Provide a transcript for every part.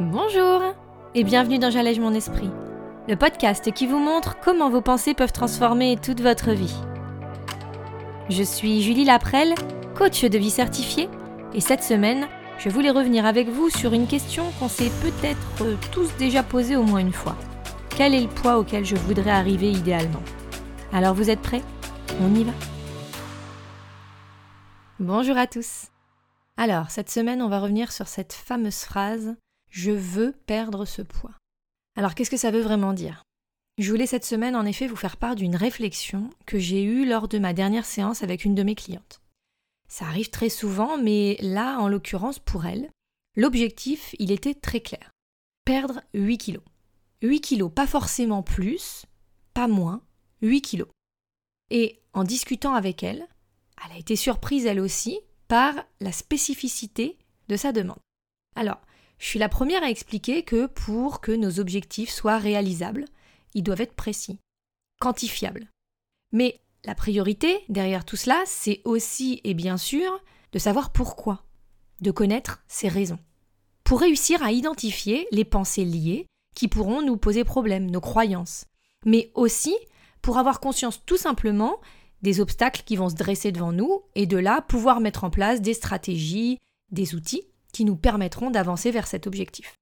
Bonjour et bienvenue dans J'allège mon esprit, le podcast qui vous montre comment vos pensées peuvent transformer toute votre vie. Je suis Julie Laprelle, coach de vie certifiée, et cette semaine, je voulais revenir avec vous sur une question qu'on s'est peut-être tous déjà posée au moins une fois. Quel est le poids auquel je voudrais arriver idéalement ? Alors vous êtes prêts ? On y va ? Bonjour à tous. Alors, cette semaine, on va revenir sur cette fameuse phrase « Je veux perdre ce poids ». Alors, qu'est-ce que ça veut vraiment dire ? Je voulais cette semaine, en effet, vous faire part d'une réflexion que j'ai eue lors de ma dernière séance avec une de mes clientes. Ça arrive très souvent, mais là, en l'occurrence, pour elle, l'objectif, il était très clair. Perdre 8 kilos. 8 kilos, pas forcément plus, pas moins, 8 kilos. Et en discutant avec elle, elle a été surprise elle aussi par la spécificité de sa demande. Alors, je suis la première à expliquer que pour que nos objectifs soient réalisables, ils doivent être précis, quantifiables. Mais la priorité derrière tout cela, c'est aussi et bien sûr de savoir pourquoi, de connaître ses raisons, pour réussir à identifier les pensées liées qui pourront nous poser problème, nos croyances, mais aussi pour avoir conscience tout simplement des obstacles qui vont se dresser devant nous et de là pouvoir mettre en place des stratégies, des outils qui nous permettront d'avancer vers cet objectif.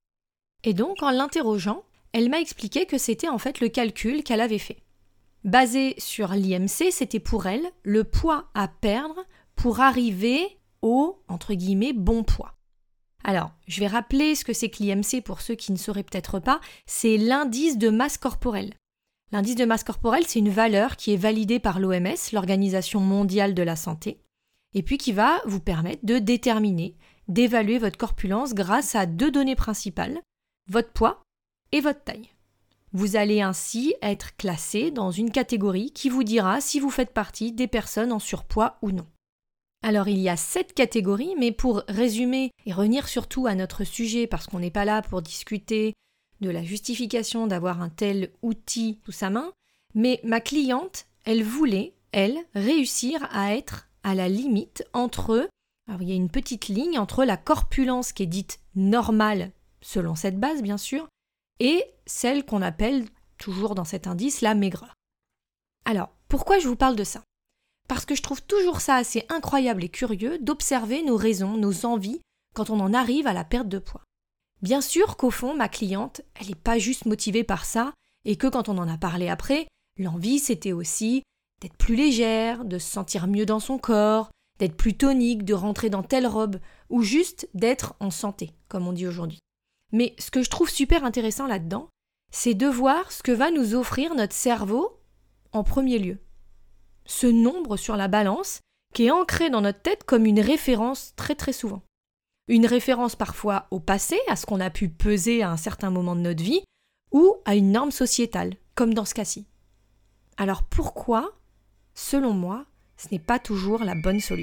Et donc, en l'interrogeant, elle m'a expliqué que c'était en fait le calcul qu'elle avait fait. Basé sur l'IMC, c'était pour elle le poids à perdre pour arriver au, entre guillemets, bon poids. Alors, je vais rappeler ce que c'est que l'IMC pour ceux qui ne sauraient peut-être pas, c'est l'indice de masse corporelle. L'indice de masse corporelle, c'est une valeur qui est validée par l'OMS, l'Organisation mondiale de la santé, et puis qui va vous permettre de déterminer, d'évaluer votre corpulence grâce à 2 données principales, votre poids et votre taille. Vous allez ainsi être classé dans une catégorie qui vous dira si vous faites partie des personnes en surpoids ou non. Alors il y a 7 catégories, mais pour résumer et revenir surtout à notre sujet, parce qu'on n'est pas là pour discuter de la justification d'avoir un tel outil sous sa main, mais ma cliente, elle voulait, réussir à être à la limite entre, alors il y a une petite ligne entre la corpulence qui est dite normale, selon cette base bien sûr, et celle qu'on appelle, toujours dans cet indice, la maigreur. Alors, pourquoi je vous parle de ça ? Parce que je trouve toujours ça assez incroyable et curieux d'observer nos raisons, nos envies, quand on en arrive à la perte de poids. Bien sûr qu'au fond, ma cliente, elle n'est pas juste motivée par ça, et que quand on en a parlé après, l'envie c'était aussi d'être plus légère, de se sentir mieux dans son corps, d'être plus tonique, de rentrer dans telle robe, ou juste d'être en santé, comme on dit aujourd'hui. Mais ce que je trouve super intéressant là-dedans, c'est de voir ce que va nous offrir notre cerveau en premier lieu. Ce nombre sur la balance qui est ancré dans notre tête comme une référence très très souvent. Une référence parfois au passé, à ce qu'on a pu peser à un certain moment de notre vie, ou à une norme sociétale, comme dans ce cas-ci. Alors pourquoi, selon moi, ce n'est pas toujours la bonne solution ?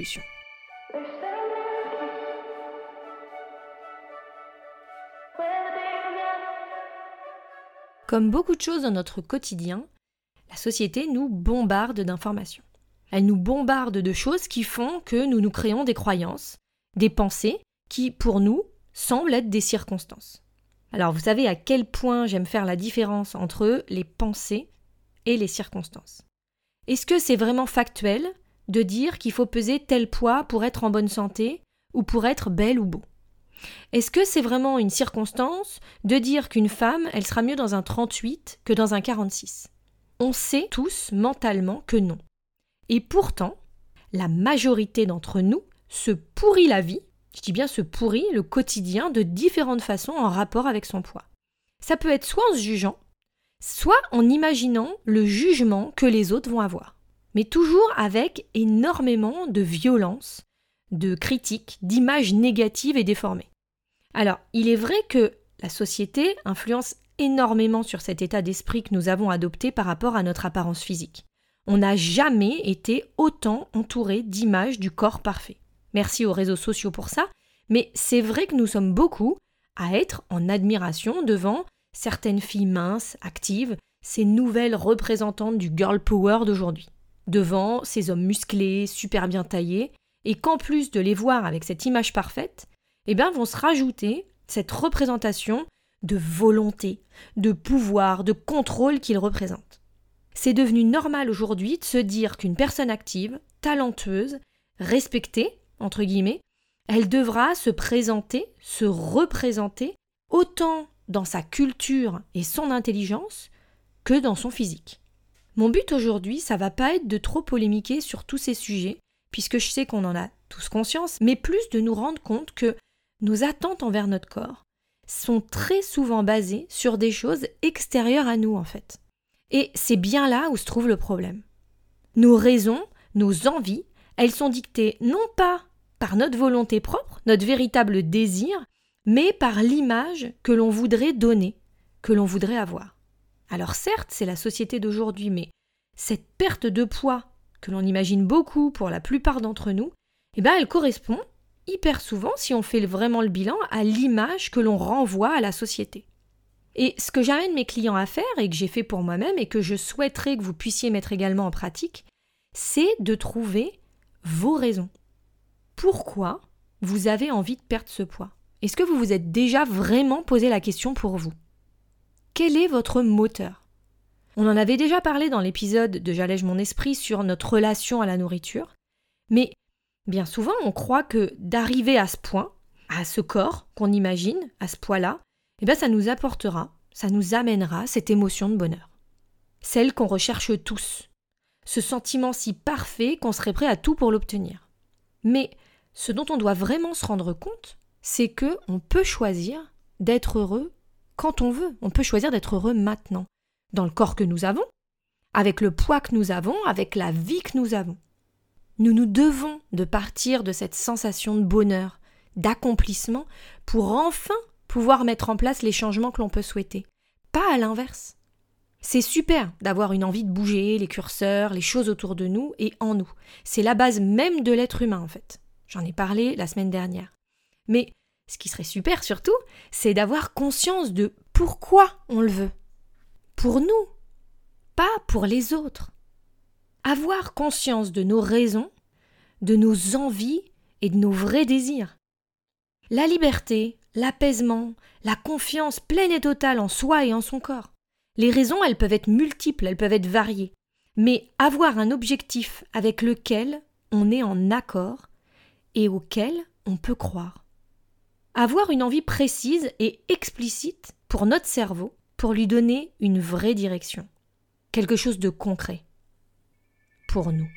Comme beaucoup de choses dans notre quotidien, la société nous bombarde d'informations. Elle nous bombarde de choses qui font que nous nous créons des croyances, des pensées qui, pour nous, semblent être des circonstances. Alors, vous savez à quel point j'aime faire la différence entre les pensées et les circonstances. Est-ce que c'est vraiment factuel de dire qu'il faut peser tel poids pour être en bonne santé ou pour être belle ou beau ? Est-ce que c'est vraiment une circonstance de dire qu'une femme, elle sera mieux dans un 38 que dans un 46 ? On sait tous mentalement que non. Et pourtant, la majorité d'entre nous se pourrit la vie, je dis bien se pourrit le quotidien de différentes façons en rapport avec son poids. Ça peut être soit en se jugeant, soit en imaginant le jugement que les autres vont avoir. Mais toujours avec énormément de violence, de critiques, d'images négatives et déformées. Alors, il est vrai que la société influence énormément sur cet état d'esprit que nous avons adopté par rapport à notre apparence physique. On n'a jamais été autant entouré d'images du corps parfait. Merci aux réseaux sociaux pour ça, mais c'est vrai que nous sommes beaucoup à être en admiration devant certaines filles minces, actives, ces nouvelles représentantes du girl power d'aujourd'hui, devant ces hommes musclés, super bien taillés, et qu'en plus de les voir avec cette image parfaite, vont se rajouter cette représentation de volonté, de pouvoir, de contrôle qu'il représente. C'est devenu normal aujourd'hui de se dire qu'une personne active, talentueuse, respectée, entre guillemets, elle devra se présenter, se représenter, autant dans sa culture et son intelligence que dans son physique. Mon but aujourd'hui, ça va pas être de trop polémiquer sur tous ces sujets, puisque je sais qu'on en a tous conscience, mais plus de nous rendre compte que nos attentes envers notre corps sont très souvent basées sur des choses extérieures à nous en fait. Et c'est bien là où se trouve le problème. Nos raisons, nos envies, elles sont dictées non pas par notre volonté propre, notre véritable désir, mais par l'image que l'on voudrait donner, que l'on voudrait avoir. Alors certes, c'est la société d'aujourd'hui, mais cette perte de poids que l'on imagine beaucoup pour la plupart d'entre nous, elle correspond hyper souvent, si on fait vraiment le bilan, à l'image que l'on renvoie à la société. Et ce que j'amène mes clients à faire, et que j'ai fait pour moi-même, et que je souhaiterais que vous puissiez mettre également en pratique, c'est de trouver vos raisons. Pourquoi vous avez envie de perdre ce poids? Est-ce que vous vous êtes déjà vraiment posé la question pour vous? Quel est votre moteur? On en avait déjà parlé dans l'épisode de J'allège mon esprit sur notre relation à la nourriture, mais bien souvent on croit que d'arriver à ce point, à ce corps qu'on imagine, à ce poids-là, ça nous apportera, ça nous amènera cette émotion de bonheur. Celle qu'on recherche tous. Ce sentiment si parfait qu'on serait prêt à tout pour l'obtenir. Mais ce dont on doit vraiment se rendre compte, c'est que on peut choisir d'être heureux quand on veut. On peut choisir d'être heureux maintenant, dans le corps que nous avons, avec le poids que nous avons, avec la vie que nous avons. Nous devons de partir de cette sensation de bonheur, d'accomplissement, pour enfin pouvoir mettre en place les changements que l'on peut souhaiter. Pas à l'inverse. C'est super d'avoir une envie de bouger, les curseurs, les choses autour de nous et en nous. C'est la base même de l'être humain en fait. J'en ai parlé la semaine dernière. Mais ce qui serait super surtout, c'est d'avoir conscience de pourquoi on le veut. Pour nous, pas pour les autres. Avoir conscience de nos raisons, de nos envies et de nos vrais désirs. La liberté, l'apaisement, la confiance pleine et totale en soi et en son corps. Les raisons, elles peuvent être multiples, elles peuvent être variées. Mais avoir un objectif avec lequel on est en accord et auquel on peut croire. Avoir une envie précise et explicite pour notre cerveau, pour lui donner une vraie direction. Quelque chose de concret. Pour nous.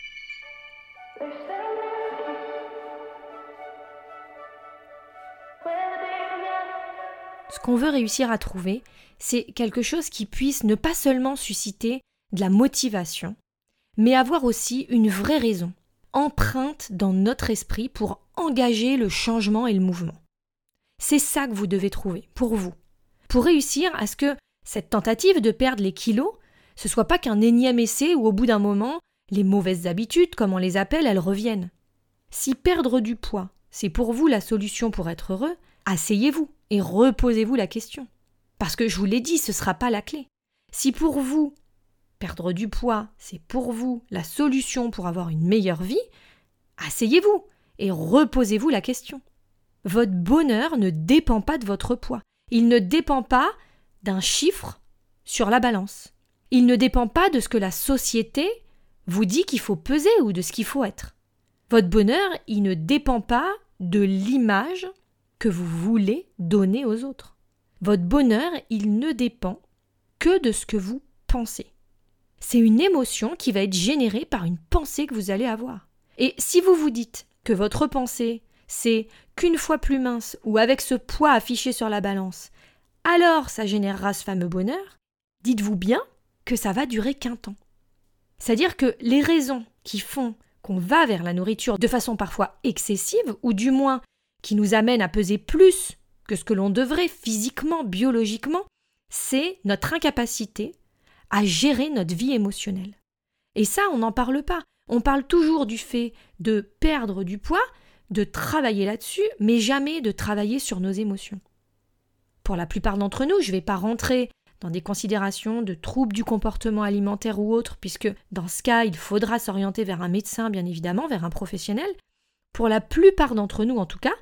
Ce qu'on veut réussir à trouver, c'est quelque chose qui puisse ne pas seulement susciter de la motivation, mais avoir aussi une vraie raison, empreinte dans notre esprit pour engager le changement et le mouvement. C'est ça que vous devez trouver, pour vous. Pour réussir à ce que cette tentative de perdre les kilos, ce soit pas qu'un énième essai où au bout d'un moment, les mauvaises habitudes, comme on les appelle, elles reviennent. Si perdre du poids, c'est pour vous la solution pour être heureux, asseyez-vous et reposez-vous la question. Parce que je vous l'ai dit, ce ne sera pas la clé. Si pour vous, perdre du poids, c'est pour vous la solution pour avoir une meilleure vie, asseyez-vous et reposez-vous la question. Votre bonheur ne dépend pas de votre poids. Il ne dépend pas d'un chiffre sur la balance. Il ne dépend pas de ce que la société vous dit qu'il faut peser ou de ce qu'il faut être. Votre bonheur, il ne dépend pas de l'image que vous voulez donner aux autres. Votre bonheur, il ne dépend que de ce que vous pensez. C'est une émotion qui va être générée par une pensée que vous allez avoir. Et si vous vous dites que votre pensée, c'est qu'une fois plus mince ou avec ce poids affiché sur la balance, alors ça générera ce fameux bonheur, dites-vous bien que ça va durer qu'un temps. C'est-à-dire que les raisons qui font qu'on va vers la nourriture de façon parfois excessive, ou du moins qui nous amènent à peser plus que ce que l'on devrait physiquement, biologiquement, c'est notre incapacité à gérer notre vie émotionnelle. Et ça, on n'en parle pas. On parle toujours du fait de perdre du poids, de travailler là-dessus, mais jamais de travailler sur nos émotions. Pour la plupart d'entre nous, je ne vais pas rentrer dans des considérations de troubles du comportement alimentaire ou autre, puisque dans ce cas, il faudra s'orienter vers un médecin, bien évidemment, vers un professionnel. Pour la plupart d'entre nous, en tout cas,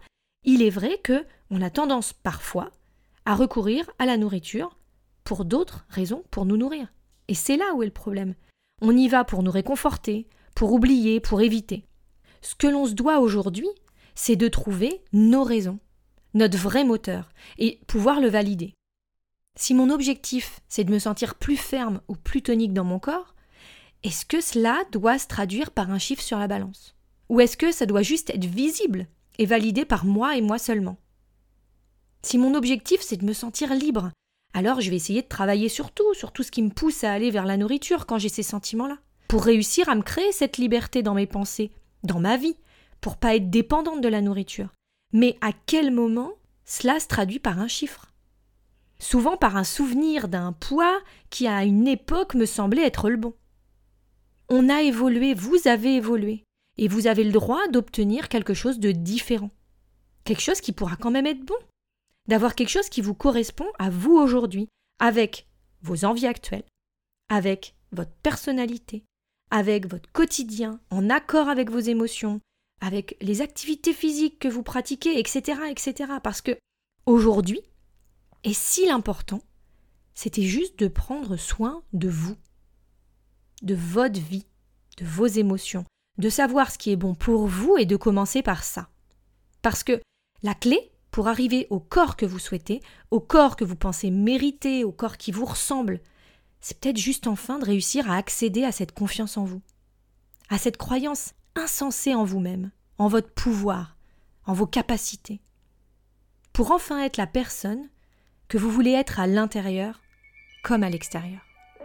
Il est vrai que on a tendance parfois à recourir à la nourriture pour d'autres raisons, pour nous nourrir. Et c'est là où est le problème. On y va pour nous réconforter, pour oublier, pour éviter. Ce que l'on se doit aujourd'hui, c'est de trouver nos raisons, notre vrai moteur, et pouvoir le valider. Si mon objectif, c'est de me sentir plus ferme ou plus tonique dans mon corps, est-ce que cela doit se traduire par un chiffre sur la balance ? Ou est-ce que ça doit juste être visible et validé par moi et moi seulement ? Si mon objectif, c'est de me sentir libre, alors je vais essayer de travailler sur tout ce qui me pousse à aller vers la nourriture quand j'ai ces sentiments-là, pour réussir à me créer cette liberté dans mes pensées, dans ma vie, pour pas être dépendante de la nourriture. Mais à quel moment cela se traduit par un chiffre ? Souvent par un souvenir d'un poids qui à une époque me semblait être le bon. On a évolué, vous avez évolué, et vous avez le droit d'obtenir quelque chose de différent. Quelque chose qui pourra quand même être bon. D'avoir quelque chose qui vous correspond à vous aujourd'hui, avec vos envies actuelles, avec votre personnalité, avec votre quotidien, en accord avec vos émotions, avec les activités physiques que vous pratiquez, etc., etc. Parce que aujourd'hui, et si l'important, c'était juste de prendre soin de vous, de votre vie, de vos émotions, de savoir ce qui est bon pour vous et de commencer par ça. Parce que la clé, pour arriver au corps que vous souhaitez, au corps que vous pensez mériter, au corps qui vous ressemble, c'est peut-être juste enfin de réussir à accéder à cette confiance en vous, à cette croyance insensée en vous-même, en votre pouvoir, en vos capacités, pour enfin être la personne que vous voulez être à l'intérieur comme à l'extérieur.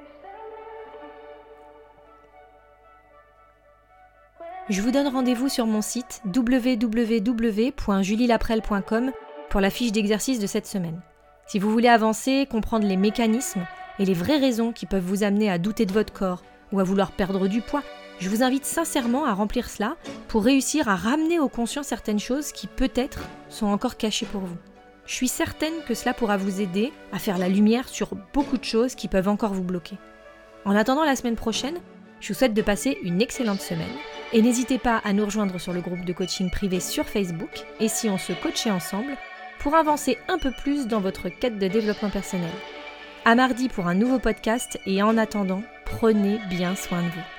Je vous donne rendez-vous sur mon site www.julielaprelle.com pour la fiche d'exercice de cette semaine. Si vous voulez avancer, comprendre les mécanismes et les vraies raisons qui peuvent vous amener à douter de votre corps ou à vouloir perdre du poids, je vous invite sincèrement à remplir cela pour réussir à ramener au conscient certaines choses qui peut-être sont encore cachées pour vous. Je suis certaine que cela pourra vous aider à faire la lumière sur beaucoup de choses qui peuvent encore vous bloquer. En attendant la semaine prochaine, je vous souhaite de passer une excellente semaine et n'hésitez pas à nous rejoindre sur le groupe de coaching privé sur Facebook et si on se coachait ensemble pour avancer un peu plus dans votre quête de développement personnel. À mardi pour un nouveau podcast et en attendant, prenez bien soin de vous.